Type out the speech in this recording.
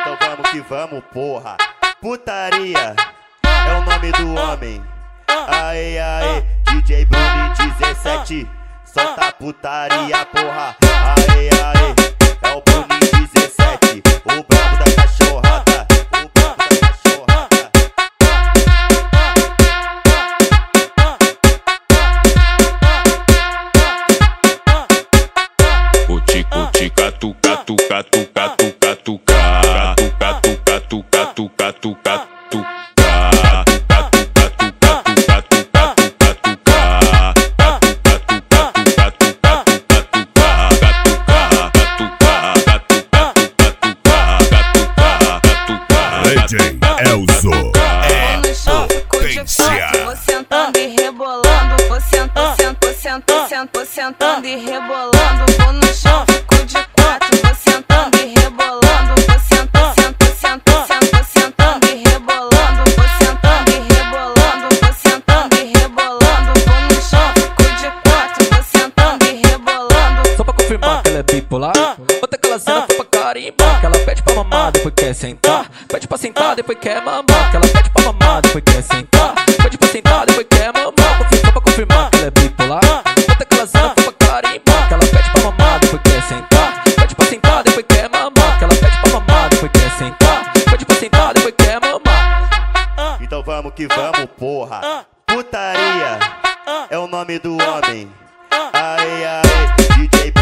Então vamos que vamos, porra. Putaria é o nome do homem. Aê, aê, DJ Bruno 17. Solta putaria, porra. Aê, aê, é o Bruno 17. O brabo da cachorrada. O brabo da cachorrada. O tico tica tuca tuca tuca tuca tuca tuca tuca tuca tuca tuca DJ Elzo é potência. Vou sentando e rebolando, vou sentando e rebolando. Vou no chão, fico de quatro, vou sentando e rebolando. Vou sentando e rebolando, vou sentando e rebolando, vou sentando e rebolando. Vou no chão, fico de quatro, vou sentando e rebolando. Só pra confirmar que ela é bipolar. Bota aquela cena foi pra carimbar. Que ela pede pra mamar, depois quer sentar. Pede pra sentar, depois quer mamar. Que ela pede pra mamar, depois quer sentar. Pede pra sentar, depois quer mamar. Só pra confirmar que ela é bipolar. Bota aquela cena foi pra carimbar. Que ela pede pra mamar, depois quer sentar. Pede pra sentar, depois quer mamar. Que ela pede pra mamar, depois quer sentar. Pede pra sentar, depois quer mamar. Então vamos que vamos, porra. Putaria é o nome do homem. Aê, aê, DJ